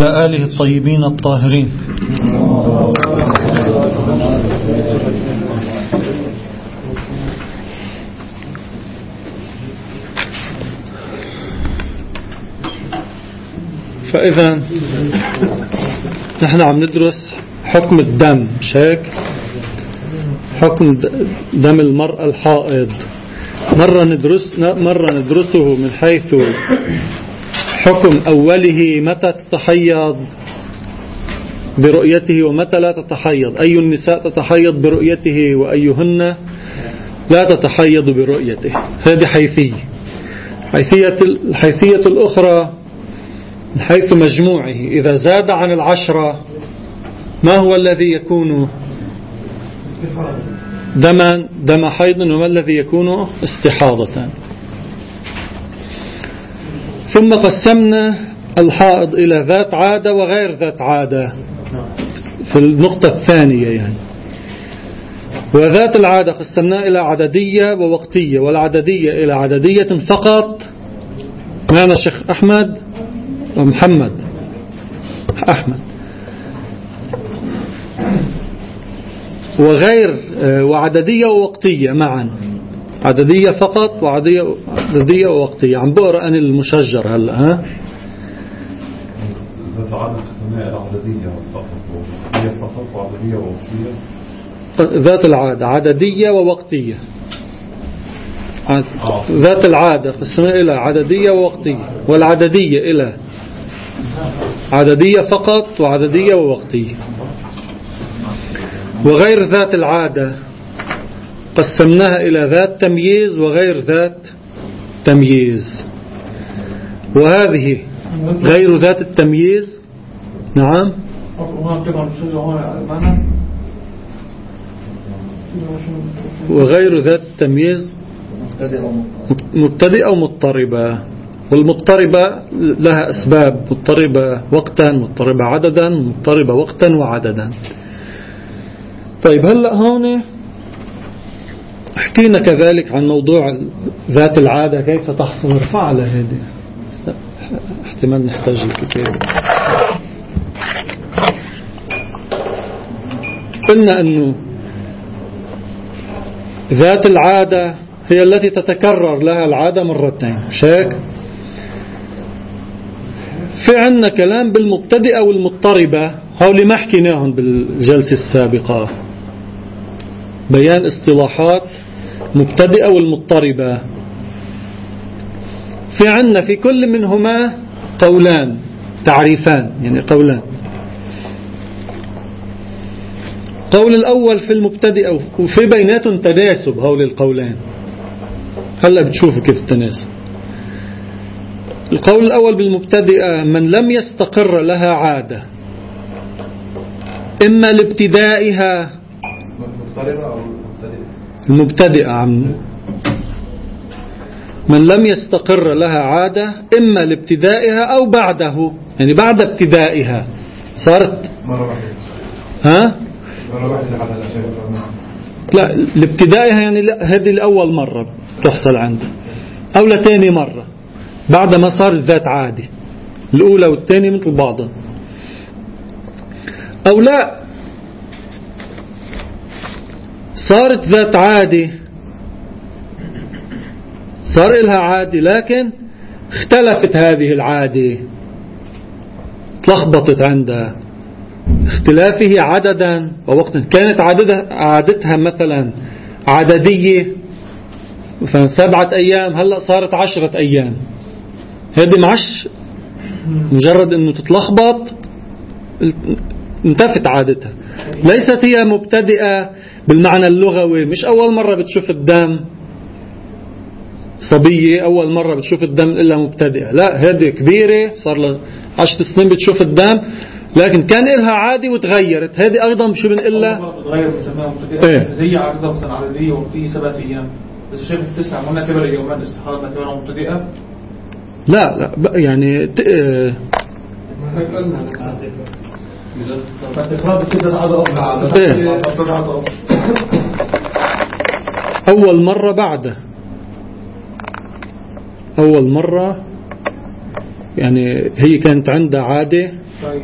وعلى آله الطيبين الطاهرين. فإذا نحن عم ندرس حكم الدم، مش هيك؟ حكم دم المرأة الحائض. مرة ندرسه من حيث حكم أوله، متى تتحيض برؤيته ومتى لا تتحيض، أي النساء تتحيض برؤيته وأيهن لا تتحيض برؤيته. هذه الحيثية الأخرى من حيث مجموعه، إذا زاد عن 10 ما هو الذي يكون دم حيض وما الذي يكون استحاضة. ثم قسمنا الحائض إلى ذات عادة وغير ذات عادة في النقطة الثانية يعني. وذات العادة قسمناها إلى عددية ووقتية، والعددية إلى عددية فقط. معنا الشيخ أحمد ومحمد أحمد. وعددية ووقتية معا، عددية فقط وعددية ووقتية. عم بقرأ أنا المشجر هلأ. ها ذات العادة عددية ووقتية. ذات العادة قسمها إلى عددية ووقتية، والعددية إلى عددية فقط وعددية ووقتية. وغير ذات العادة قسمناها إلى ذات تمييز وغير ذات تمييز. وهذه غير ذات التمييز، نعم، وغير ذات التمييز مبتدئة ومضطربة. والمضطربة لها أسباب: مضطربة وقتا، مضطربة عددا، مضطربة وقتا وعددا. طيب هلأ هون حكينا كذلك عن موضوع ذات العادة كيف تحصل. ارفع على هذه، احتمال نحتاج الكتاب. قلنا أنه ذات العادة هي التي تتكرر لها العادة مرتين، مش هيك؟ في عنا كلام بالمبتدئة والمضطربة، هؤلاء ما حكيناهم بالجلسة السابقة، بيان اصطلاحات مبتدئة والمضطربة. في عنا في كل منهما قولان، تعريفان، يعني قولان. قول الأول في المبتدئة، وفي بيناتهم تناسب هؤلاء القولين. هلأ بتشوفوا كيف التناسب. القول الأول بالمبتدئة: من لم يستقر لها عادة إما لابتدائها، المبتدئة، من لم يستقر لها عادة إما لابتدائها أو بعده، يعني بعد ابتدائها صارت ها؟ لا، لابتدائها يعني لا، هذه لأول مرة تحصل عنده، أو لتاني مرة بعد ما صارت ذات عادة. الأولى والثانية مثل بعضها. أو لا، صارت ذات عادة، صار لها عادة لكن اختلفت هذه العادة، تلخبطت عندها، اختلافه عددا ووقتا. كانت عادتها مثلا عددية مثلا 7 أيام، هلأ صارت 10 أيام. هذه معش مجرد أنه تتلخبط انتفت عادتها. ليست هي مبتدئة بالمعنى اللغوي، مش أول مرة بتشوف الدم صبية، أول مرة بتشوف الدم إلا مبتدئة. لا، هذه كبيرة، صار لها 10 سنين بتشوف الدم، لكن كان إلها عادي وتغيرت. هذه أيضا شو بنقلها؟ بتغير بنسميها مبتدئة. زي عادة مثلا عددية وفي 7 أيام، بس شايف 9 ما نعتبر يومين استحاضة نعتبرها مبتدئة. لا يعني أول مرة بعده، أول مرة يعني هي كانت عندها عادة طيب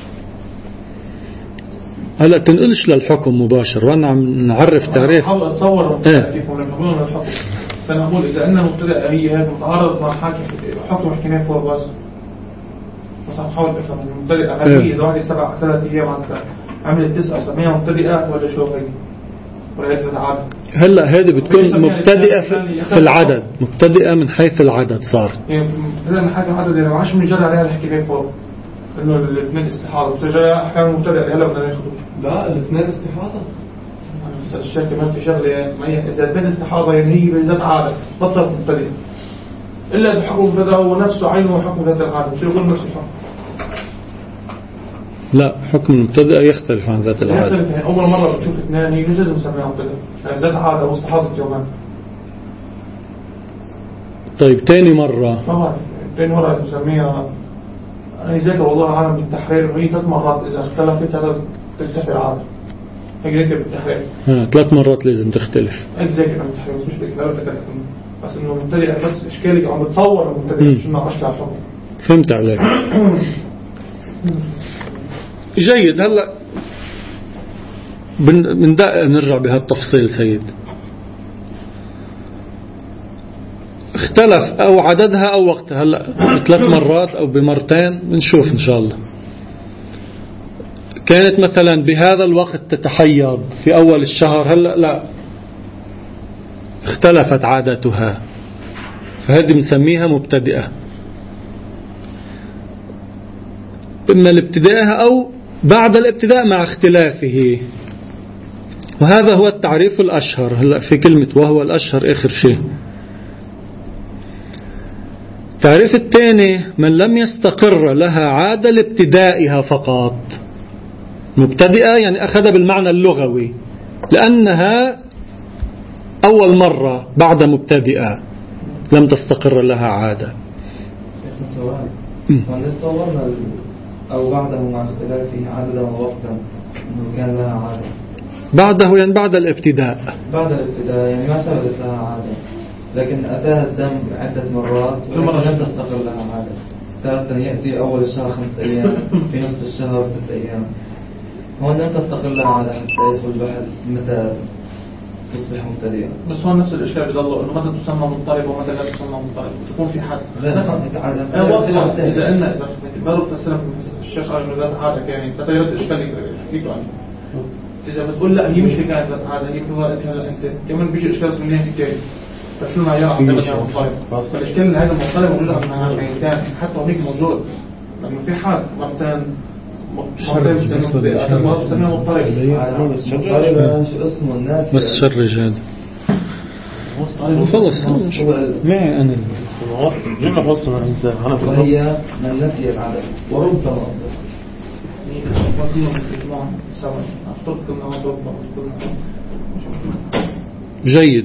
هلا تنقلش للحكم مباشر، وانا عم نعرف تعريف. أحاول أتصور كيف لما نقول الحكم. سنقول إذا أن المبتدأ هي هذا متعارض مع حكم حكيناه فوق بس أحاول أفهم المبتدأ هل هي إذا واحد 7 أيام عملت 9 سميها مبتدئة ولا شو هي ولا هيك عادة؟ هلا هذه بتكون مبتدئة في العدد، مبتدئة من حيث العدد صار. يعني مبتدئة من حيث العدد يعني ما عادش بنجري عليها الحكي فوق إنه الاثنين استحاضة بتجري أحكام مبتدئة هلا بدنا ناخذ. لا الاثنين استحاضة. الشركة ما في شغلة إذا الاثنين استحاضة يعني هي بذات عادة بطلت مبتدئة إلا إذا حكم مبتدئ هو نفسه عينه وحكم ذات العادة شو يقول نفس الحكم؟ لا حكم المبتدئ يختلف عن ذات العادة. يختلف يعني أول مرة بتشوف اثنين هي لازم نسميها مبتدئ يعني ذات عادة واستحاضة يومان. طيب تاني مرة. تاني مرة نسميها أنا ذاكر والله أعلم بالتحرير وهي 3 مرات إذا اختلفت هذا ترتفع العادة. هيك ذاكر بالتحرير. 3 مرات لازم تختلف. هيك ذاكر بالتحرير مش بالتحرير بس إنه مبتدئ بس إشكالي عم بتصور المبتدئ شو ما أشكال الحكم. فهمت عليك. جيد. هلا بندق نرجع بهالتفصيل سيد. اختلف او عددها او وقتها هلا 3 مرات او بمرتين بنشوف ان شاء الله. كانت مثلا بهذا الوقت تتحيض في اول الشهر هلا لا اختلفت عادتها فهذه بنسميها مبتدئة اما الابتداء او بعد الابتداء مع اختلافه. وهذا هو التعريف الأشهر. هلا في كلمة وهو الأشهر آخر شيء. التعريف الثاني من لم يستقر لها عادة لابتدائها فقط. مبتدئة يعني أخذ بالمعنى اللغوي لأنها أول مرة بعد مبتدئة لم تستقر لها عادة. ونصورنا أو بعده مع اختلافه عددا ووقتا إنه كان لها عادة. بعده يعني بعد الابتداء. بعد الابتداء يعني ما ثبتت لها عادة لكن أتاها الدم عدة مرات ولم تستقر لها عادة. تارة يأتي أول الشهر 5 أيام في نصف الشهر 6 أيام. هون لم تستقر لها عادة حتى يدخل البحث متى تصبح مبتدئة. بس هون نفس الإشكال بيضل إنه متى تسمى مضطربة ومتى لا تسمى مضطربة يكون في حد. إذا إن برضو تسلم الشيخ قال إنه ذات عادة يعني تغيرت الإشكال اللي حكيته عنه. إذا بتقول لا هي مش كانت ذات عادة هي بتوالد هلا أنت كمان بيجي إشكال اسمه حكاية. فشو ما يرى عندنا مضطرب. فالإشكال اللي هذا المضطرب موجود عندنا يعني حتى هونيك موجود لأنه في حد مرتين بس شرج هذا خلص معي أنا جملة فصل أنا وهي من نسي العدد وربما جيد.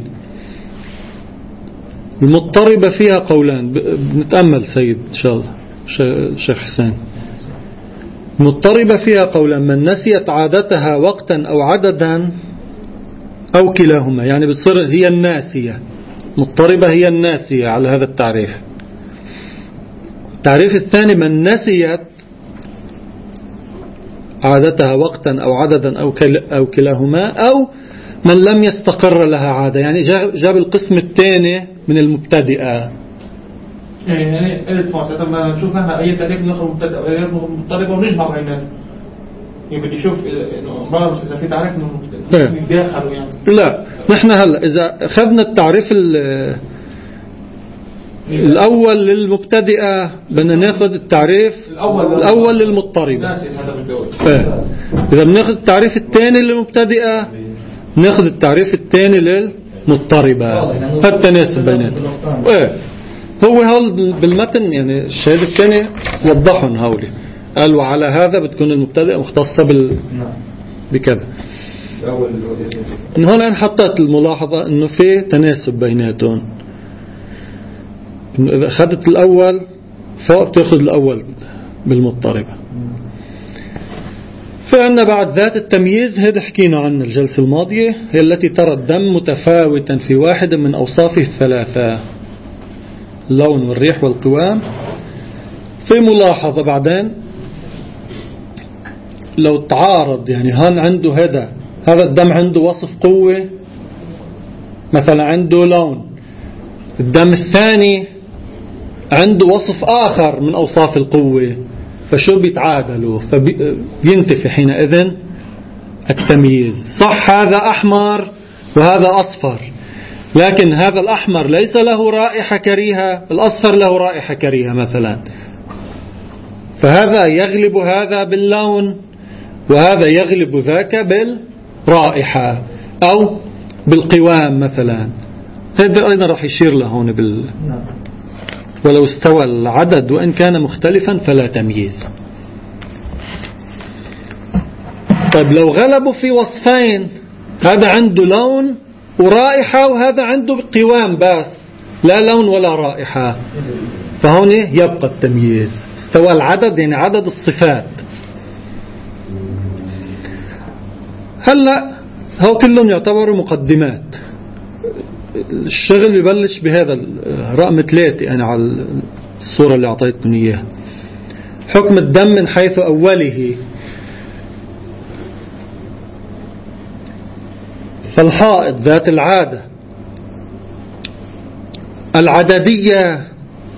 المضطربة فيها قولان بنتأمل سيد إن شاء الله شيخ حسين. مضطربة فيها قولا من نسيت عادتها وقتا أو عددا أو كلاهما يعني بتصير هي الناسية. مضطربة هي الناسية على هذا التعريف. التعريف الثاني من نسيت عادتها وقتا أو عددا أو كلاهما أو من لم يستقر لها عادة يعني جاب القسم الثاني من المبتدئة. يعني لما نشوف نحن أي تعريف ناخذ مبتدئ وغير مضطربة ونجمع بيناتهم. يعني بدي أشوف إنه ما إذا في تعريف إنه يتداخلوا يعني. لا نحن هلا إذا أخذنا التعريف الأول للمبتدئة بدنا ناخذ التعريف الأول للمضطربة. إذا بناخذ التعريف الثاني للمبتدئة ناخذ التعريف الثاني للمضطربة. فالتناسب بيناتهم. هو هول بالمتن يعني الشهادة الثانية وضحهم هولي قال وعلى هذا بتكون المبتدئ مختصة بكذا. هون أنا حطيت الملاحظة إنه في تناسب بيناتهم. إنه إذا أخذت الأول فوق بتأخذ الأول بالمضطربة. فعندنا بعد ذات التمييز هذا حكينا عنه الجلسة الماضية هي التي ترى الدم متفاوتا في واحد من أوصافه الثلاثة اللون والريح والقوام. في ملاحظة بعدين لو تعارض، يعني هون عنده هذا الدم عنده وصف قوة، مثلا عنده لون، الدم الثاني عنده وصف آخر من أوصاف القوة، فشو بيتعادلوا؟ فبينتفي حينئذ التمييز. صح هذا أحمر وهذا أصفر، لكن هذا الأحمر ليس له رائحة كريهة، الأصفر له رائحة كريهة مثلا، فهذا يغلب هذا باللون وهذا يغلب ذاك بالرائحة أو بالقوام مثلا. هذا أيضا راح يشير له هون ولو استوى العدد وإن كان مختلفا فلا تمييز. طيب لو غلبوا في وصفين، هذا عنده لون ورائحة وهذا عنده قوام بس لا لون ولا رائحة، فهون يبقى التمييز. استوى العدد يعني عدد الصفات. هلأ هو كلهم يعتبروا مقدمات. الشغل يبلش بهذا رقم 3 أنا على الصورة اللي أعطيتكم إياها. حكم الدم من حيث أوله. فالحائض ذات العادة العددية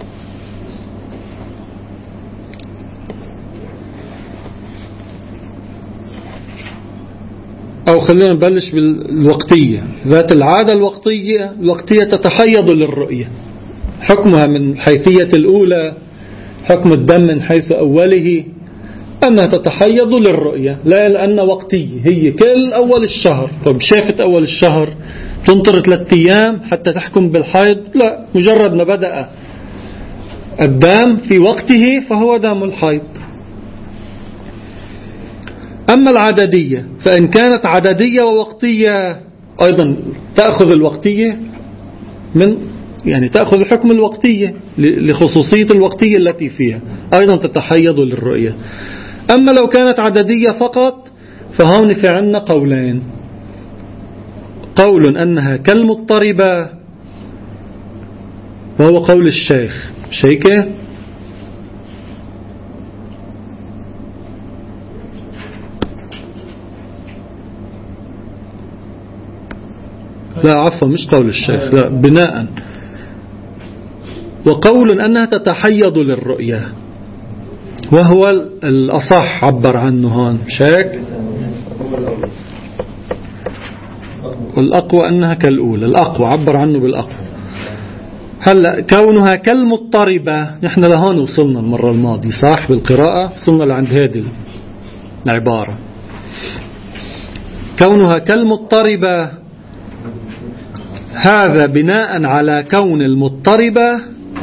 أو خلينا نبلش بالوقتية. ذات العادة الوقتية تتحيض للرؤية. حكمها من حيثية الأولى، حكم الدم من حيث أوله أنها تتحيض للرؤية، لا لأن وقتية هي كل أول الشهر. طب شافت أول الشهر تنطر 3 أيام حتى تحكم بالحيض؟ لا، مجرد ما بدأ الدم في وقته فهو دم الحيض. أما العددية فإن كانت عددية ووقتية أيضا تأخذ الوقتية يعني تأخذ حكم الوقتية لخصوصية الوقتية التي فيها، أيضا تتحيض للرؤية. أما لو كانت عددية فقط فهون في عنا قولين. قول أنها كالمضطربة وهو قول الشيخ شيكة، لا عفوا مش قول الشيخ، لا بناء. وقول أنها تتحيض للرؤية وهو الأصح عبر عنه هون شيك، والأقوى أنها كالأولى، الأقوى عبر عنه بالأقوى. هلأ كونها كالمضطربة، نحن لهون وصلنا المرة الماضية صح بالقراءة، وصلنا لعند هذه العبارة كونها كالمضطربة، هذا بناء على كون المضطربة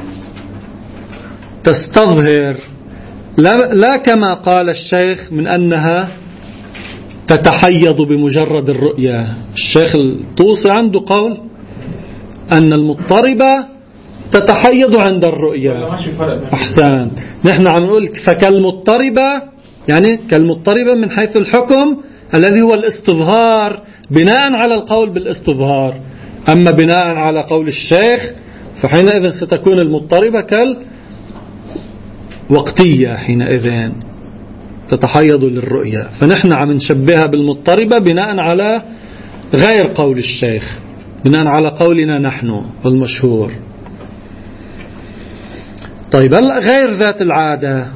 تستظهر، لا كما قال الشيخ من أنها تتحيض بمجرد الرؤية. الشيخ الطوسي عنده قول أن المضطربة تتحيض عند الرؤية. أحسن، نحن عم نقول فكالمضطربة، يعني كالمضطربة من حيث الحكم الذي هو الاستظهار بناء على القول بالاستظهار. أما بناء على قول الشيخ فحينئذ ستكون المضطربة كالوقتية، حينئذ تتحيض للرؤية. فنحن عم نشبهها بالمضطربة بناء على غير قول الشيخ، بناء على قولنا نحن المشهور. طيب هلا غير ذات العادة،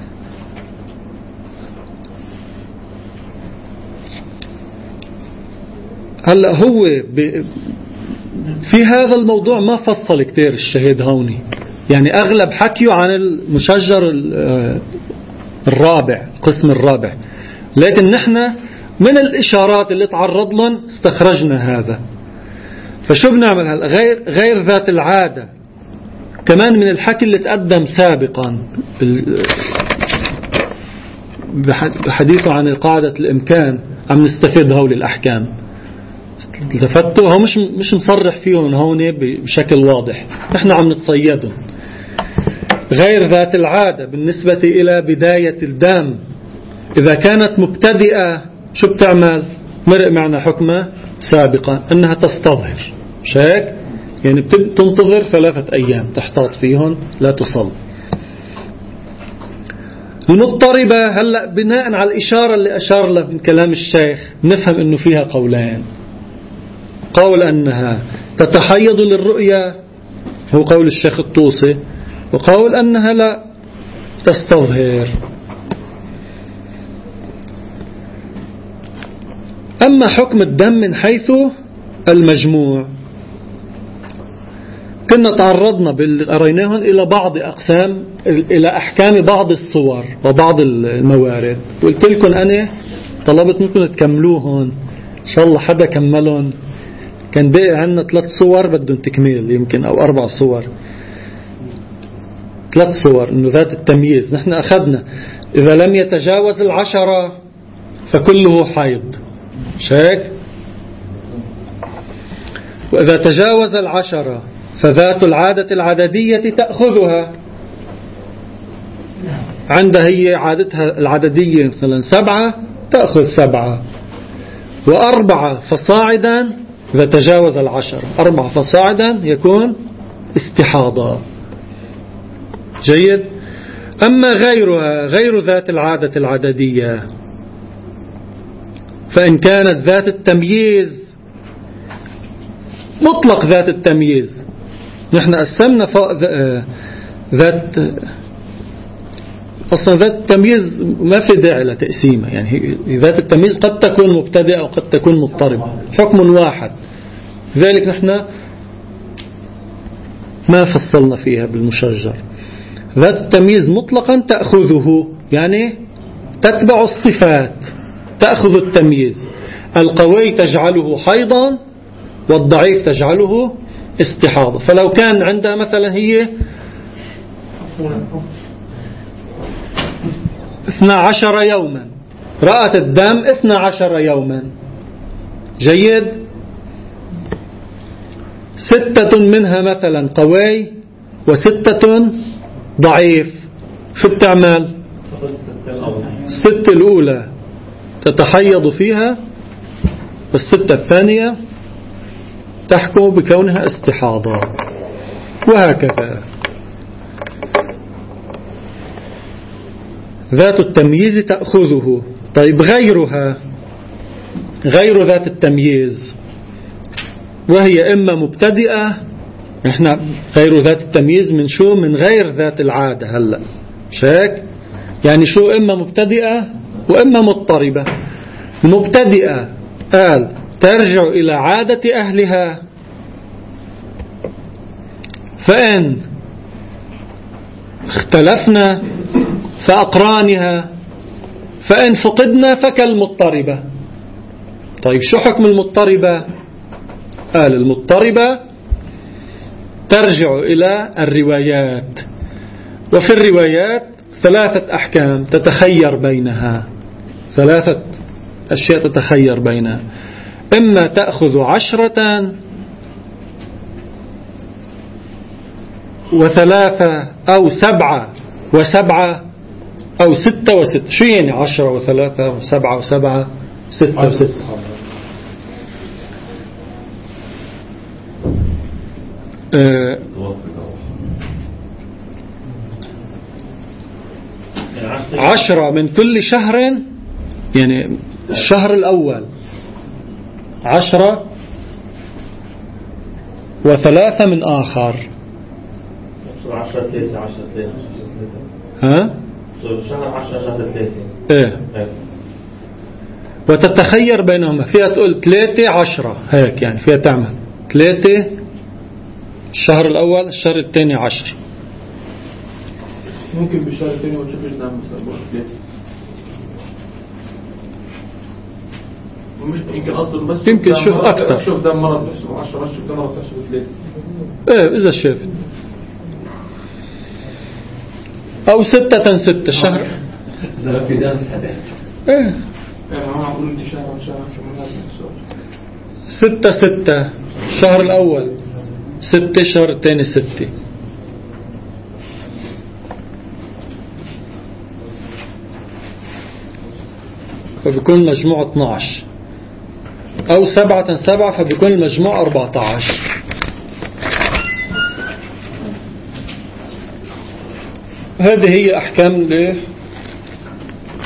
هلا هو في هذا الموضوع ما فصل كتير الشهيد هوني، يعني أغلب حكيه عن المشجر الرابع، القسم الرابع، لكن نحن من الإشارات اللي تعرض لهم استخرجنا هذا. فشو بنعمل هلا؟ غير ذات العادة كمان من الحكي اللي تقدم سابقا بحديثه عن قاعدة الإمكان عم نستفيد هول الأحكام. التفتوا هو مش مصرح فيهم هون بشكل واضح، نحن عم نتصيدهم. غير ذات العادة بالنسبة إلى بداية الدم إذا كانت مبتدئة شو بتعمل؟ مرق معنا حكمة سابقا أنها تستظهر شاك، يعني بتنتظر 3 أيام تحتاط فيهم لا تصل. المضطربة هلأ بناء على الإشارة اللي أشار له من كلام الشيخ نفهم أنه فيها قولين. قول أنها تتحيض للرؤية هو قول الشيخ الطوسي، وقول أنها لا تستظهر. أما حكم الدم من حيث المجموع كنا تعرضنا بالقريناهن إلى بعض أقسام، إلى أحكام بعض الصور وبعض الموارد، قلت لكم أنا طلبت منكم تكملوهن إن شاء الله. حدا كملهم؟ كان باقي عندنا 3 صور بدهم تكميل يمكن أو 4 صور. 3 صور إنه ذات التمييز نحن أخذنا إذا لم يتجاوز 10 فكله حيض، شاك. وإذا تجاوز 10 فذات العادة العددية تأخذها، عندها هي عادتها العددية مثلا 7 تأخذ 7، و4 فصاعدا إذا تجاوز 10 4 فصاعدا يكون استحاضة. جيد. أما غيرها غير ذات العادة العددية فإن كانت ذات التمييز مطلق ذات التمييز، نحن قسمنا ذات أصلا ذات التمييز ما في داعي لتقسيمها، يعني ذات التمييز قد تكون مبتدئة وقد تكون مضطربة، حكم واحد، لذلك نحن ما فصلنا فيها بالمشجر. ذات التمييز مطلقا تأخذه يعني تتبع الصفات، تأخذ التمييز. القوي تجعله حيضا والضعيف تجعله استحاضة. فلو كان عندها مثلا هي 12 يوما رأت الدم 12 يوما، جيد، 6 منها مثلا قوي و6 ضعيف، شو بتعمل؟ 6 الأولى تتحيض فيها والستة الثانية تحكم بكونها استحاضة، وهكذا. ذات التمييز تأخذه. طيب غيرها غير ذات التمييز وهي إما مبتدئة، إحنا غير ذات التمييز من شو؟ من غير ذات العادة. هلأ شاك يعني شو؟ إما مبتدئة وإما مضطربة. المبتدئة قال ترجع إلى عادة أهلها، فإن اختلفنا فأقرانها، فإن فقدنا فكالمضطربة. طيب شو حكم المضطربة؟ قال المضطربة ترجع إلى الروايات، وفي الروايات 3 أحكام تتخير بينها، 3 أشياء تتخير بينها، إما تأخذ 10 و3 أو 7 و7 أو 6 و6. شو يعني 10 و3 و7 و7 6 و6؟ عشرة من كل شهر، يعني الشهر الأول 10 و3 من آخر. 10 3 10 3 ها؟ شهر 10 شهر 3. إيه. وتتخير بينهما، فيها تقول 3 10 هيك، يعني فيها تعمل 3 الشهر الأول الشهر الثاني 10. ممكن بالشهر الثاني وتشوف دم مثلا مش يمكن أصلا بس يمكن شوف أكتر، شوف دم مرض تحسبه 10 بس شوف دم مرض تحسبه 3. إيه إذا شافت أو 6 6 شهر. إذا في دم حدث. إيه. أنا أقول أنت شهر شهر شو من هذا السؤال. 6 6 الشهر الأول 6 شهر الثاني 6. فبيكون المجموع 12 أو 7 7 فبيكون المجموع 14. هذه هي أحكام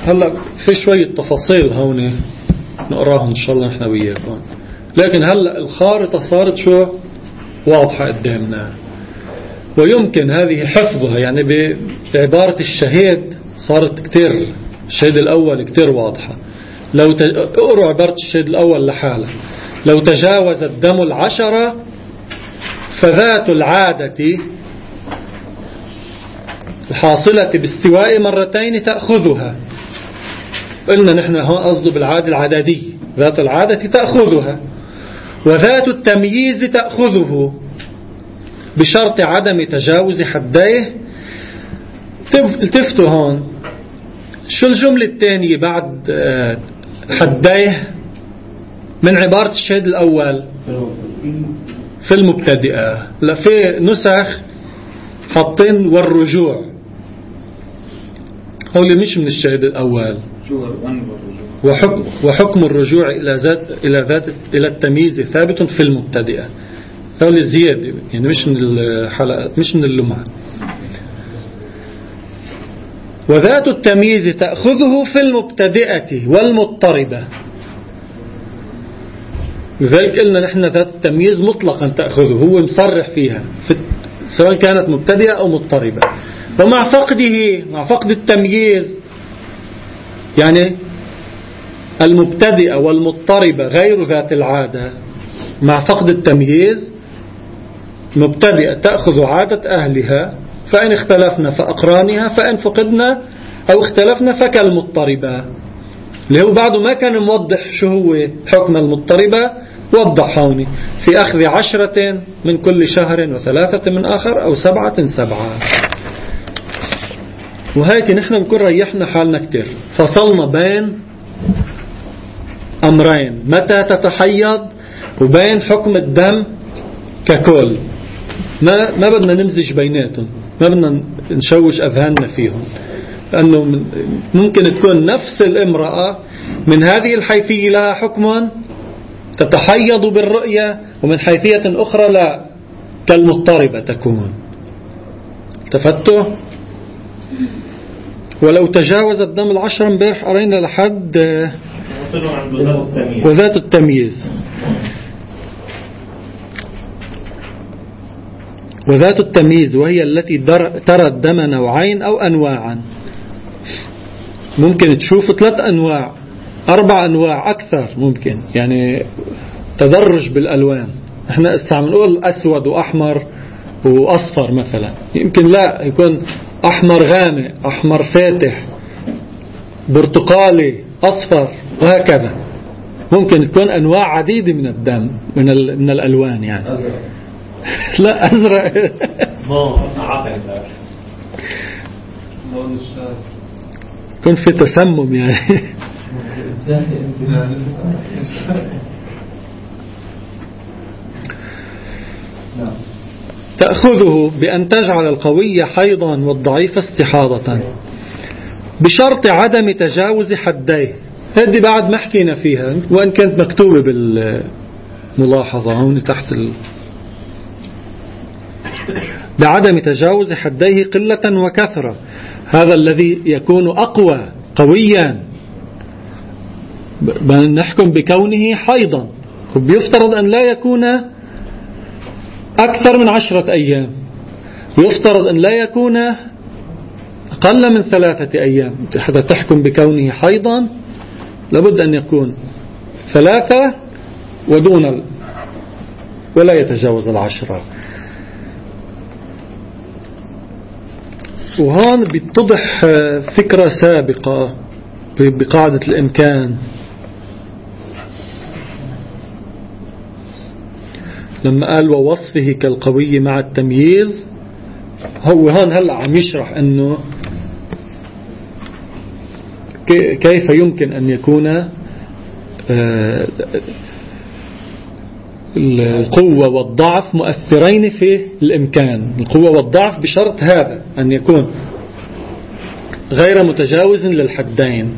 هلا في شوية تفاصيل هون نقراهم إن شاء الله نحن وياكم، لكن هلا الخارطة صارت شو واضحة قدامنا، ويمكن هذه حفظها. يعني بعبارة الشهيد صارت كتير، الشهيد الأول كتير واضحة. لو اقروا عبارة الشهيد الأول لحالة: لو تجاوز الدم 10 فذات العادة الحاصلة باستواء مرتين تأخذها. قلنا نحن هون قصده بالعادة العددية، ذات العادة تأخذها، وذات التمييز تأخذه بشرط عدم تجاوز حديه. التفتوا هون شو الجملة الثانية بعد حديه من عبارة الشهيد الأول في المبتدئة. لا في نسخ حاطين والرجوع، هو اللي مش من الشهيد الأول. وحكم الرجوع إلى التمييز ثابت في المبتدئة. هو اللي زيادة، يعني مش من الحلقة، مش من اللمعة. وذات التمييز تأخذه في المبتدئة والمضطربة. لذلك قلنا نحن ذات التمييز مطلقا تأخذه، هو مصرح فيها سواء كانت مبتدئة أو مضطربة. ومع فقده، مع فقد التمييز، يعني المبتدئة والمضطربة غير ذات العادة، مع فقد التمييز مبتدئة تأخذ عادة أهلها، فإن اختلفنا فأقرانها، فإن فقدنا أو اختلفنا فكالمضطربة. اللي هو بعده ما كان موضح شو هو حكم المضطربة، وضح هوني: في أخذ 10 من كل شهر و3 من آخر أو 7 7. وهيك نحن بنكون ريحنا حالنا كتير، فصلنا بين أمرين: متى تتحيض، وبين حكم الدم ككل. ما بدنا نمزج بيناتهم، ما بدنا نشوش أذهاننا فيهم، لأنه ممكن تكون نفس الامرأة من هذه الحيثية لها حكم تتحيض بالرؤية، ومن حيثية أخرى لا، كالمضطربة تكون. التفتوا. ولو تجاوز الدم 10 امبارح قرينا لحد وذات التمييز. وذات التمييز وهي التي ترى الدم نوعين أو أنواعا. ممكن تشوف 3 أنواع 4 أنواع أكثر، ممكن يعني تدرج بالألوان. احنا نقول أسود وأحمر وأصفر مثلا، يمكن لا، يكون أحمر غامق، أحمر فاتح، برتقالي، أصفر، وهكذا. ممكن تكون أنواع عديدة من الدم، من الألوان يعني. لا أزرق يكون في تسمم يعني. تأخذه بأن تجعل القوي حيضا والضعيف استحاضة بشرط عدم تجاوز حديه. هذه بعد ما حكينا فيها، وإن كانت مكتوبة بالملاحظة هون تحت بعدم تجاوز حديه قلة وكثرة. هذا الذي يكون أقوى قويا نحكم بكونه حيضا، بيفترض أن لا يكون أكثر من 10 أيام، يفترض أن لا يكون أقل من 3 أيام. حتى تحكم بكونه حيضا لابد أن يكون 3 ودون، ولا يتجاوز 10. وهون بتضح فكرة سابقة بقاعدة الإمكان، لما قال ووصفه كالقوي مع التمييز. هو هون هلأ عم يشرح أنه كيف يمكن أن يكون القوة والضعف مؤثرين في الإمكان. القوة والضعف بشرط هذا أن يكون غير متجاوز للحدين،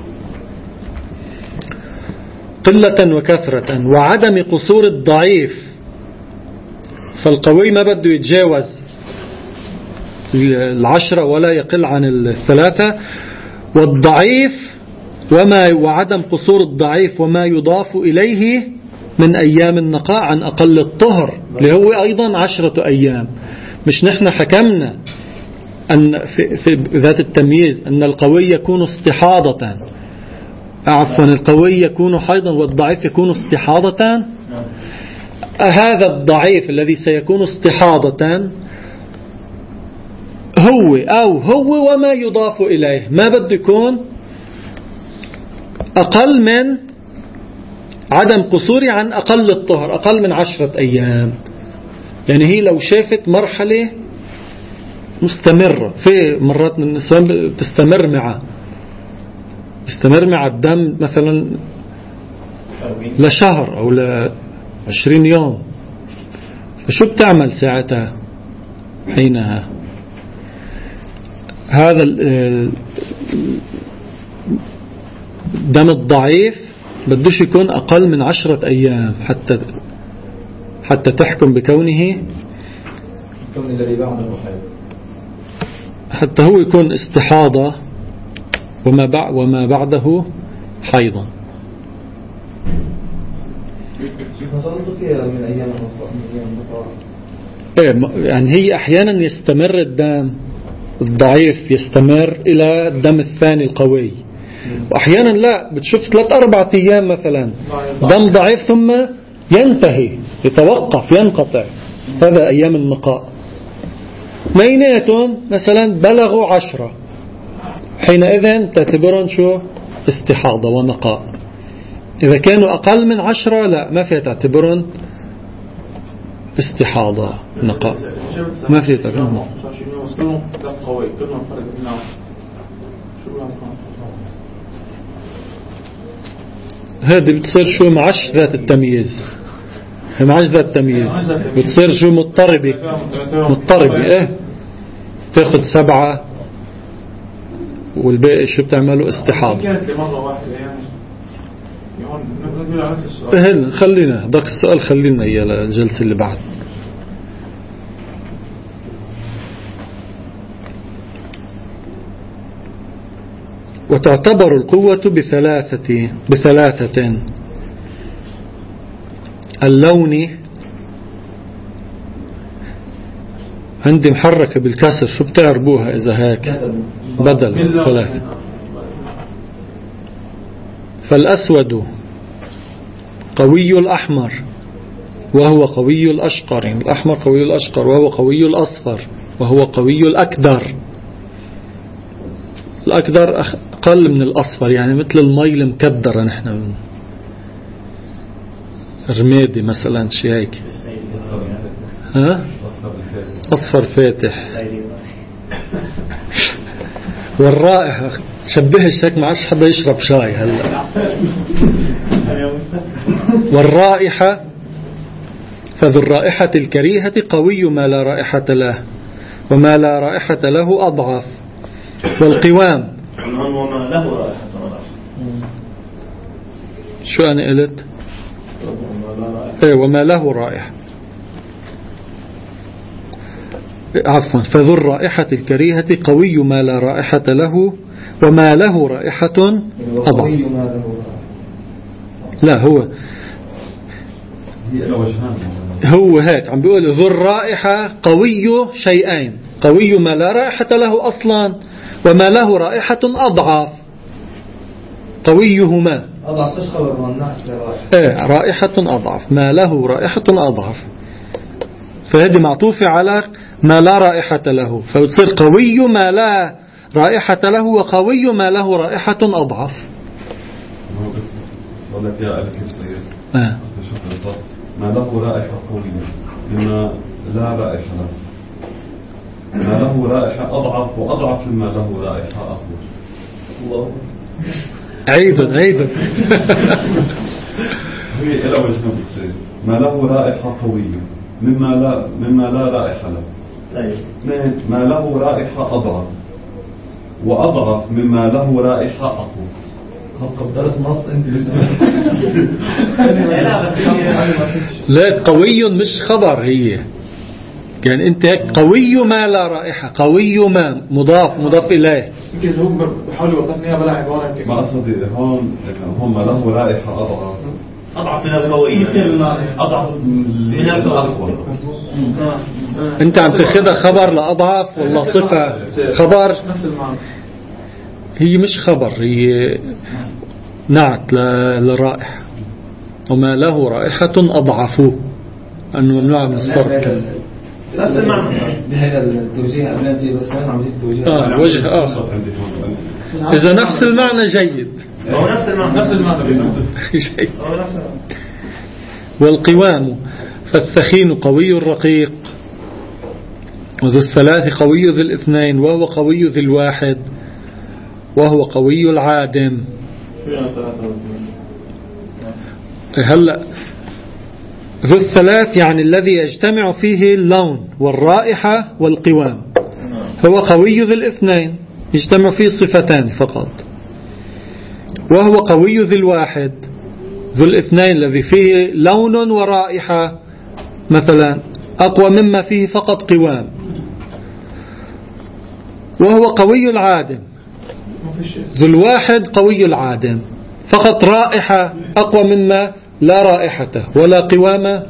قلة وكثرة، وعدم قصور الضعيف. فالقوي ما بده يتجاوز 10 ولا يقل عن 3، والضعيف وعدم قصور الضعيف وما يضاف إليه من أيام النقاء عن أقل الطهر اللي هو أيضا 10 أيام. مش نحن حكمنا أن في ذات التمييز أن القوي يكون استحاضة، عفوا القوي يكون حيضا والضعيف يكون استحاضة. هذا الضعيف الذي سيكون استحاضة هو وما يضاف إليه ما بده يكون أقل من عدم قصوري عن أقل الطهر، أقل من 10 أيام. يعني هي لو شافت مرحلة مستمرة، في مرات النسوان بتستمر مع الدم مثلا لشهر أو ل20 يوم، فشو بتعمل ساعتها حينها؟ هذا الدم الضعيف بدوش يكون أقل من 10 أيام حتى تحكم بكونه حتى هو يكون استحاضة وما بعده حيضا. يعني هي أحيانا يستمر الدم الضعيف يستمر إلى الدم الثاني القوي، وأحيانا لا، بتشوف 3-4 أيام مثلا دم ضعيف ثم ينتهي، يتوقف، ينقطع. هذا أيام النقاء. ميناتهم مثلا بلغوا 10، حينئذ تعتبرون شو؟ استحاضة ونقاء. إذا كانوا أقل من 10 لا، ما فيها تعتبرون استحاضة نقاء، ما فيها تعتبرون. هذه بتصير شو؟ معش ذات التمييز، معش ذات التمييز بتصير شو؟ مضطربة. إيه، تاخد 7 والباقي شو بتعملوا؟ استحاضة. خلينا ذاك السؤال خلينا إياه للجلسة اللي بعد. وتعتبر القوة بثلاثة: اللون، عندي محركة بالكسر، شو بتعربوها إذا هيك؟ بدل 3. فالأسود قوي الأحمر وهو قوي الأشقر، يعني الأحمر قوي الأشقر وهو قوي الأصفر وهو قوي الأكدر. الأكدر أقل من الأصفر، يعني مثل المي المكدرة، نحن رمادي مثلا شيء هيك. ها؟ أصفر فاتح. والرائحة شبهش هيك، ما عادش حدا يشرب شاي هلا. والرائحة فذو الرائحة الكريهة قوي ما لا رائحة له وما لا رائحة له أضعف. والقوام وما له رائحة أضعف. شو أنا قلت؟ إيه، وما له رائحة، عفوا، فذو الرائحة الكريهة قوي ما لا رائحة له وما له رائحة أضعف. لا، هو هيك عم بيقول ذو الرائحة قوي شيئين: قوي ما لا رائحة له أصلا وما له رائحة أضعف. قويهما أضعف إيش خبر رائحة أضعف، ما له رائحة أضعف، فهذه معطوفة على ما لا رائحة له، فتصير قوي ما لا رائحة له وقوي ما له رائحة أضعف. ما له رائحة قوية مما لا رائحة له، ما له رائحة أضعف وأضعف مما له رائحة أقوى. الله عيدا هي إلى وجه بتصير ما له رائحة قوية مما لا رائحة له، ما له رائحة أضعف وأضعف مما له رائحة أقوى. قدرت نص انت لا، قوي مش خبر، هي يعني أنت قوي ما لا رائحة، قوي ما مضاف إليه. يمكن هو بحاول يوضحني بلا عبارة كده. ما قصدي هون هم له رائحة أضعف من القوية، أضعف من القوية. أنت عم تاخذها خبر لأضعف ولا صفة؟ خبر، نفس المعنى. هي مش خبر، هي نعت للرائحة. وما له رائحة أضعف، أنه ممنوع من الصرف كله. نفس المعنى بهذا التوجيه أبناتي بس أنا عم جيب توجيه وجه آخر. إذا نفس المعنى جيد. هو نفس المعنى. نفس المعنى. جيد. والقوام فالثخين قوي الرقيق، وذو الثلاث قوي ذو الاثنين، وهو قوي ذو الواحد، وهو قوي العادم. هلأ ذو الثلاث يعني الذي يجتمع فيه اللون والرائحة والقوام، هو قوي ذو الاثنين يجتمع فيه صفتان فقط. وهو قوي ذو الواحد، ذو الاثنين الذي فيه لون ورائحة مثلا أقوى مما فيه فقط قوام. وهو قوي العادم، ذو الواحد قوي العادم فقط رائحة أقوى مما لا رائحته ولا قوامة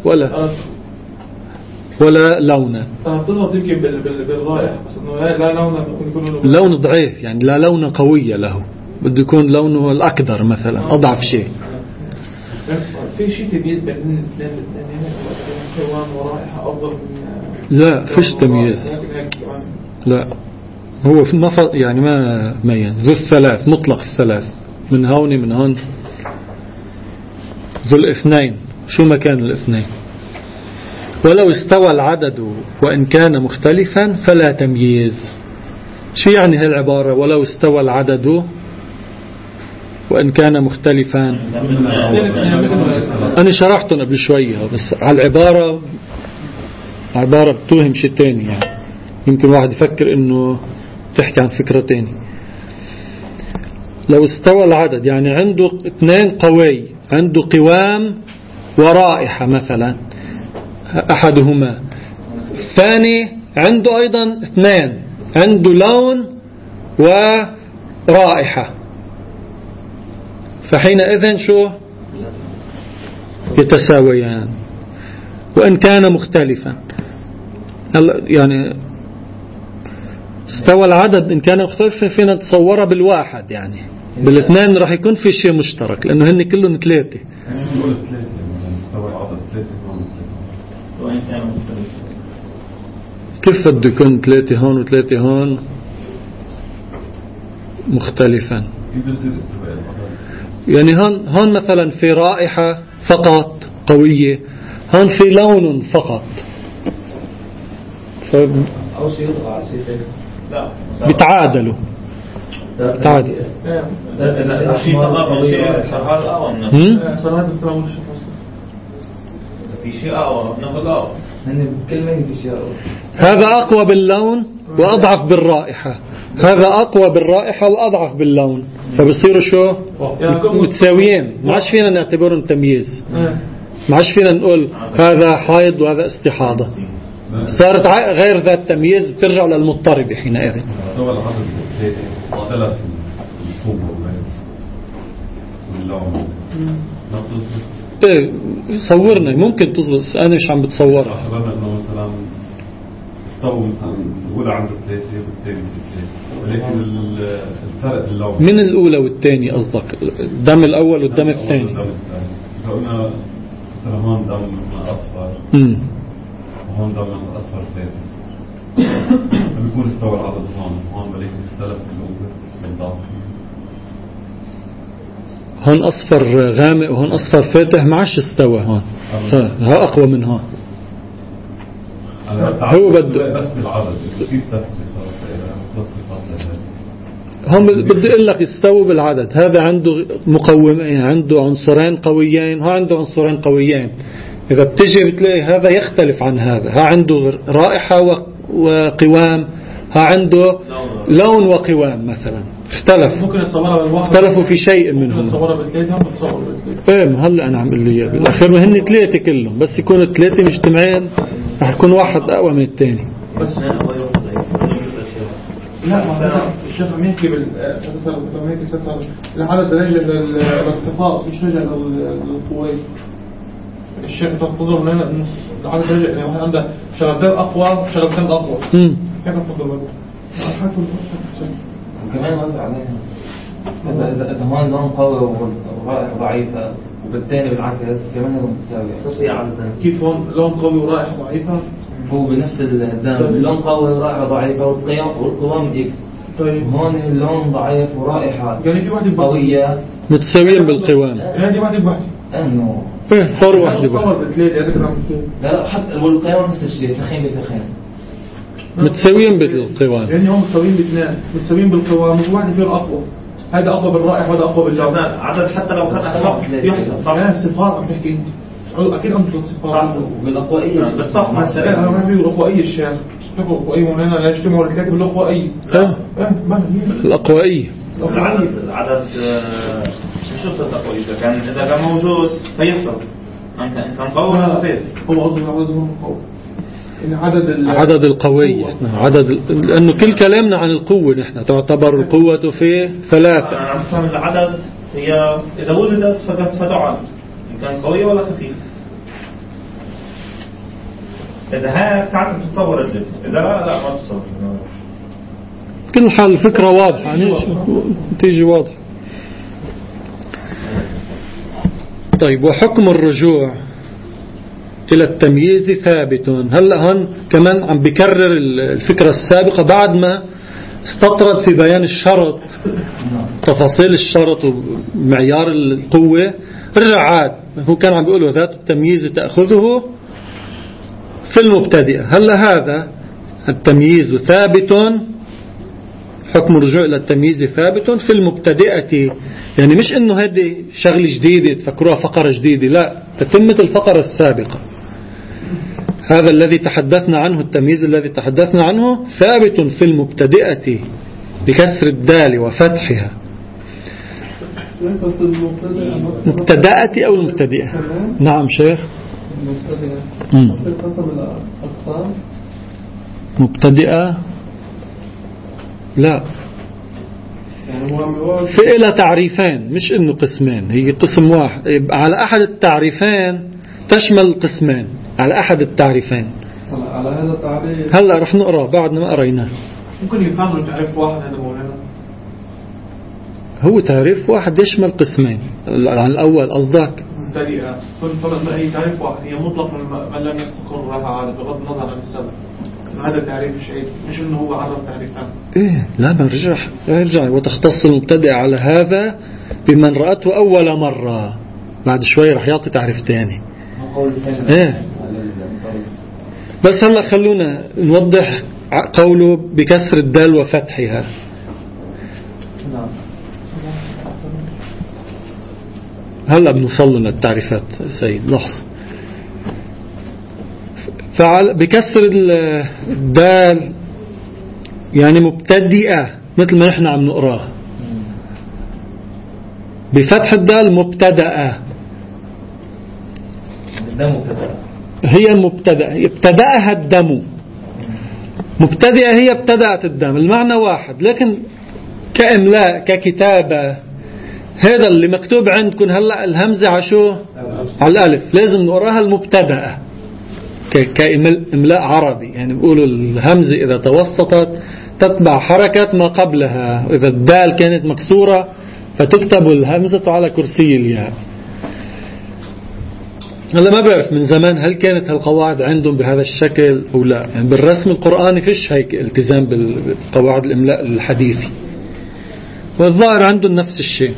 ولا لونه. تظهر يمكن بالرائحة بس إنه لا لونه لون ضعيف، يعني لا لون قوية له، بده يكون لونه الأكدر مثلا أضعف شيء. في شيء تمييز بين الاثنين قوام ورائحة أفضل من لا فيش تمييز، لا هو يعني ما ميز. ذو الثلاث مطلق الثلاث، من هون من هون. ذو الاثنين شو مكان الاثنين؟ ولو استوى العدد وإن كان مختلفا فلا تمييز. شو يعني هالعبارة ولو استوى العدد وإن كان مختلفا؟ أنا شرحتهم قبل شوية بس على العبارة، عبارة بتوهم شيء تاني، يعني يمكن واحد يفكر إنه تحكي عن فكرة تاني. لو استوى العدد يعني عنده اثنين قوي، عنده قوام ورائحة مثلا أحدهما، الثاني عنده أيضا اثنين، عنده لون ورائحة، فحينئذ شو يتساويان وإن كان مختلفا. يعني استوى العدد إن كان مختلفا فينا نتصورها بالواحد، يعني بالاثنين راح يكون في شيء مشترك لأنه هن كلهم ثلاثة. كيف بده يكون ثلاثة هون وثلاثة هون مختلفا؟ يعني هون مثلا في رائحة فقط قوية، هون في لون فقط، أو شيء يطغى على شيء سيء. بيتعادلوا. تعادل. إذا في تقابل شيء صار أقوى في شيء أقوى ناخذ أقوى. كلمة في شيء أقوى. هذا أقوى باللون وأضعف بالرائحة، هذا أقوى بالرائحة وأضعف باللون، فبصيروا شو متساويين. ما عادش فينا نعتبرهم تمييز، ما عادش فينا نقول هذا حائض وهذا استحاضة، صارت غير ذات تمييز، بترجع للمضطرب حينئذ. ايه صورنا ممكن تزبط، انا مش عم بتصورها. مثلا استووا مثلا الاولى عند ثلاثة والثانية ثلاثة، ولكن الفرق اللون من الاولى والثانية قصدك الدم الاول والدم الثاني. اذا قلنا مثلا هون دم مثلا اصفر وهون دم اصفر ثاني، بيكون استوى العدد هون ولكن اختلف الاولى بالضبط. هون أصفر غامق وهون أصفر فاتح، ما عادش استوى هون، ها أقوى من هون. هو بده بس بالعدد في ثلاث صفات هم بدي أقول لك استووا بالعدد. هذا عنده مقومين، عنده عنصرين قويين، هو عنده عنصرين قويين. إذا بتجي بتلاقي هذا يختلف عن هذا، ها عنده رائحة وقوام، ها عنده لون وقوام مثلا، اختلفوا في شيء منهم. ايه هلا انا عم اقول له اياه بالاخير هن ثلاثه كلهم، بس يكونوا ثلاثه مجتمعين راح يكون واحد أقوى من الثاني. بس لا ما الشيخ عم يحكي العدد رجع للصفات مش رجع للقوات. الشيخ تنظر لنا انه العدد رجع يعني واحد عنده شغلتين اقوى شغلتين اقوى. كيف تنظر وكمان وضع عليها إذا هون لون قوي ورائحة ضعيفة وبالتالي بالعكس كمان هو متساوي. كيف هون لون قوي ورائحة ضعيفة؟ هو بنفس الدم لون قوي ورائحة ضعيفة والقوام إكس. طيب هون اللون ضعيف ورائحة يعني في واحد قوية متساويين بالقوام. يعني دي واحد بواحد. إنه صاروا واحد بواحد. لا حتى والقوام نفس الشيء فخين بفخين. متساويين بالقوام. يعني هم متساويين باثنين متساويين بالقوام مش واحد فيهم أقوى. هذا أقوى بالرائحة وهذا أقوى بالجودة. عدد حتى لو كان أخلاق يحسب صح. صفات عم تحكي أنت. أكيد أنت صفات. بالأقوائية. بالصح ما سأل أنا ما في الأقوائية الشيخ. اشتغلوا الأقوائية وهنا لا يجتمعوا الثلاثة بالأقوائية. الأقوائية. العدد شو صار الأقوائية كان إذا كان موجود فيحصل. كان قوي ولا خفيف؟ هو قصده عددهم قوي. إن عدد القوي لأنه كل كلامنا عن القوة نحن تعتبر القوة في ثلاثة. العدد هي إذا وجدت فتعد إن كان قوية ولا خفيفة. إذا هيك ساعات بتتصور الجد إذا لا ما بتتصور. كل حال الفكرة واضحة يعني تيجي واضحة. طيب وحكم الرجوع إلى التمييز ثابت. هلأ هون كمان عم بكرر الفكرة السابقة بعد ما استطرد في بيان الشرط تفاصيل الشرط ومعيار القوة رجع عاد هو كان عم بيقول وذات التمييز تأخذه في المبتدئة. هلأ هذا التمييز ثابت حكم الرجوع إلى التمييز ثابت في المبتدئة. يعني مش إنه هذه شغلة جديدة تفكروها فقرة جديدة لا تتمة الفقرة السابقة. هذا الذي تحدثنا عنه التمييز الذي تحدثنا عنه ثابت في المبتدئة بكسر الدال وفتحها. مبتدئة أو المبتدئة؟ نعم شيخ. مبتدئة لا في إلى تعريفين مش إنه قسمين هي قسم واحد على أحد التعريفين تشمل قسمين على أحد التعريفين. على هذا التعريف هلأ رح نقرأ بعد ما قريناه. ممكن يفهموا تعريف واحد هذا مولانا. هو تعريف واحد يشمل قسمين. عن الأول قصدك مبتدئة فرض هي تعريف واحد هي مطلق من لم يستقر لها عادة بغض النظر عن السبب. هذا تعريف شيء مش إنه هو عرف تعريفان. إيه لا ما رجع وتختص المبتدئ على هذا بمن رأته أول مرة. بعد شوي رح يعطي تعريف تاني. إيه بس هلا خلونا نوضح قوله بكسر الدال وفتحها. هلا بنوصل لنا التعريفات سيد لحظة. بكسر الدال يعني مبتدئة مثل ما نحن عم نقراه. بفتح الدال مبتدأة هي مبتدأة ابتدأها الدم. مبتدئة هي ابتدأت الدم المعنى واحد لكن كإملاء ككتابة هذا اللي مكتوب عندكم هلأ الهمزة عشو على الألف لازم نقراها المبتدأة كإملاء عربي يعني بيقولوا الهمزة إذا توسطت تتبع حركة ما قبلها وإذا الدال كانت مكسورة فتكتب الهمزة على كرسي الياء. هلا ما بعرف من زمان هل كانت هالقواعد عندهم بهذا الشكل أو لا يعني بالرسم القرآني فيش هيك التزام بالقواعد الإملاء الحديثي والظاهر عندهم نفس الشيء.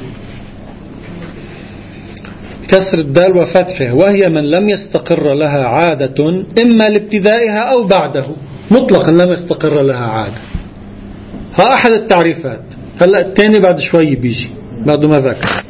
كسر الدال وفتحها وهي من لم يستقر لها عادة إما لابتدائها أو بعده مطلقا لم يستقر لها عادة. ها أحد التعريفات. هلأ الثاني بعد شوي بيجي بعد ما ذكر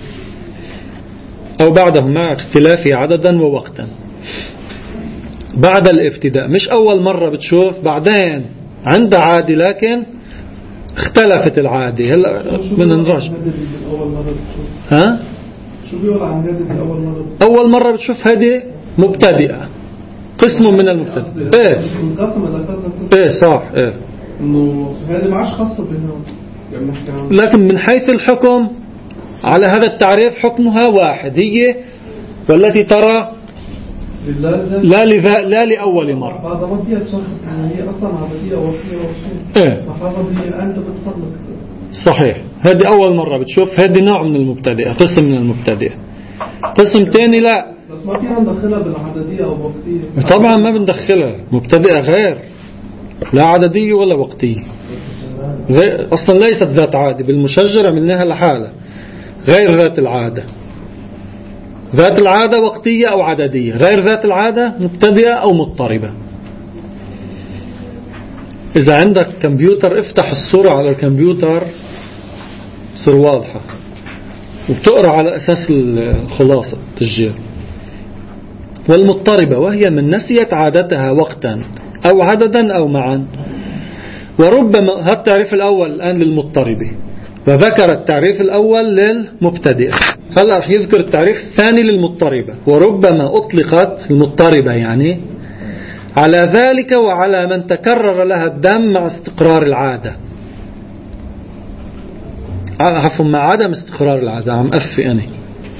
أو بعده مع اختلاف عددا ووقتا. بعد الابتداء مش أول مرة بتشوف بعدين عند عادة لكن اختلفت العادة. هلأ بدنا نراجع. ها شو بيقول عن هذه أول مرة؟ أول مرة بتشوف هذه مبتدئة قسم من المبتدئ. ايه صح. ايه انه هذه ما عادش خاصه بينهم، لكن من حيث الحكم على هذا التعريف حكمها واحد، هي والتي ترى لا لأول مرة. هذا ما فيها تشخص ان هي اصلا عدديه او وصفيه او شيء. ايه هي انت بتخلص. صحيح، هذه أول مرة بتشوف، هذه نوع من المبتدئة، قسم من المبتدئة. قسم تاني لا، بس ما فينا ندخلها بالعددية أو وقتية. طبعا ما بندخلها، مبتدئة غير، لا عددية ولا وقتية، أصلا ليست ذات عادة، بالمشجر عملناها لحالة غير ذات العادة. ذات العادة وقتية أو عددية، غير ذات العادة مبتدئة أو مضطربة. إذا عندك كمبيوتر افتح الصورة على الكمبيوتر صور واضحة وبتقرأ على أساس الخلاصة التسجيل. والمضطربة وهي من نسيت عادتها وقتا أو عددا أو معا. وربما هذا التعريف الأول الآن للمضطربة، وذكر التعريف الأول للمبتدئة، هلا رح يذكر التعريف الثاني للمضطربة. وربما أطلقت المضطربة يعني على ذلك وعلى من تكرر لها الدم مع استقرار العادة، عفوا مع عدم استقرار العادة، عم أفي أنا.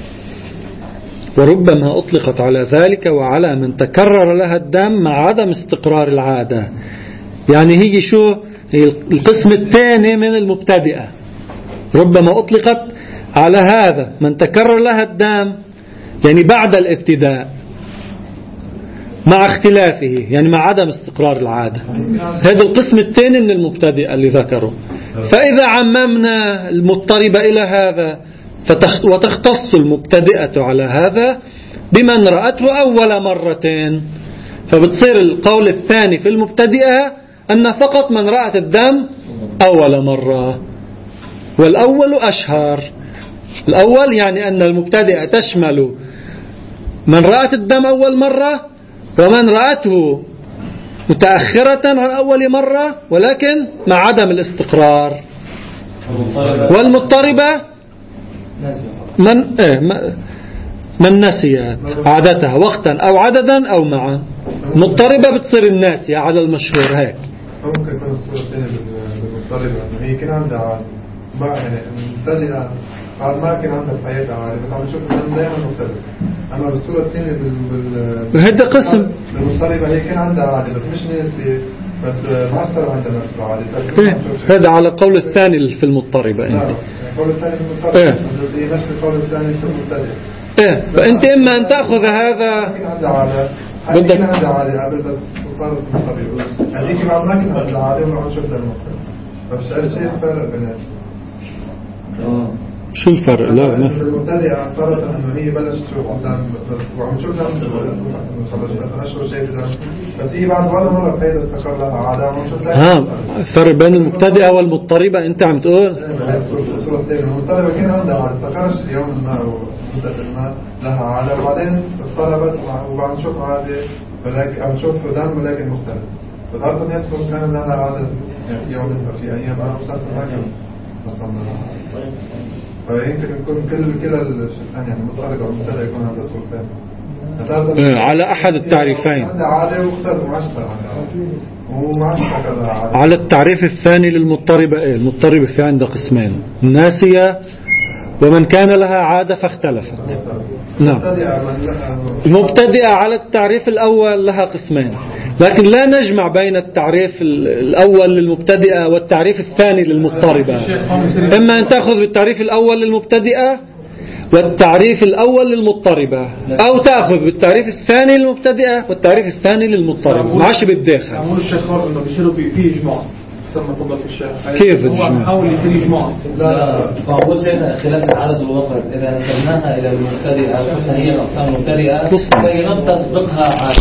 وربما أطلقت على ذلك وعلى من تكرر لها الدم مع عدم استقرار العادة، يعني هي شو؟ هي القسم الثاني من المبتدئة. ربما أطلقت على هذا من تكرر لها الدم يعني بعد الابتداء مع اختلافه، يعني مع عدم استقرار العادة. هذا القسم الثاني من المبتدئة اللي ذكره. فإذا عممنا المضطربة إلى هذا وتختص المبتدئة على هذا بمن رأته أول مرتين، فبتصير القول الثاني في المبتدئة أن فقط من رأت الدم أول مرة، والأول أشهر. الأول يعني أن المبتدئة تشمل من رأت الدم أول مرة ومن رأته متأخرة عن أول مرة ولكن مع عدم الاستقرار. والمضطربة من نسيت عادتها وقتا أو عددا أو معا. مضطربة بتصير الناسية على المشهور هيك. ممكن يكون الصورة الثانية بالمضطربة إنه هي كان عندها ما يعني مبتدئة بعد ما كان عندها في حياتها عادي، بس عم نشوف إنه دائما مبتدئة. أما بالصورة الثانية هذا قسم بالمضطربة هي كان عندها عادي بس مش ناسية، بس ما أثر عندها نفس العادي. هذا على قول الثاني في المضطربة. لا القول الثاني في المضطربة هي نفس القول الثاني في المبتدئة. فأنت إما أن تأخذ هذا كان عندها عادة، هذه كان عندها عادة قبل بس صارت مضطربة، هذيك بعد ما كان عندها عادة وعم نشوف لها المضطربة. فمش شيء الفرق بينهم. شو الفرق؟ لا المبتدئة اعترضت انه هي بلشت تشوف قدام بس وعم تشوف لها خلص بس اشهر شيء بس هي بعد ولا مرة بحيث استقر لها عادة وعم تشوف لها. الفرق بين المبتدئة والمضطربة انت عم تقول؟ الصورة الثانية المضطربة كان عندها عادة استقرش اليوم ما ومدة ما لها عادة وبعدين اضطربت وعم تشوف عادة ولكن عم تشوف دم ولكن مختلف. فضرب الناس كان لها عادة يوم في ايام انا مختلف معكم اصلا. فيمكن يكون كلا يعني مضطرب أو مبتدئ يكون هذا صورتين على أحد التعريفين. عادي واختلف على التعريف الثاني للمضطربة المضطربة في عندها قسمين، الناسية ومن كان لها عادة فاختلفت. نعم. المبتدئة على التعريف الأول لها قسمين، لكن لا نجمع بين التعريف الأول للمبتدئة والتعريف الثاني للمضطربة. إما أن تأخذ بالتعريف الأول للمبتدئة والتعريف الأول للمضطربة، أو تأخذ بالتعريف الثاني للمبتدئة والتعريف الثاني للمضطربة. ما عادش بالداخل. يقول الشيخ خالد إنه بيصيروا في إجماع. سمى تفضل في الشيخ. كيف هو حاول يصير إجماع. لا هو شيء خلاف العدد والوقت. إذا نقلناها إلى المبتدئة هي الأقسام المبتدئة فهي لم تسبقها عادة.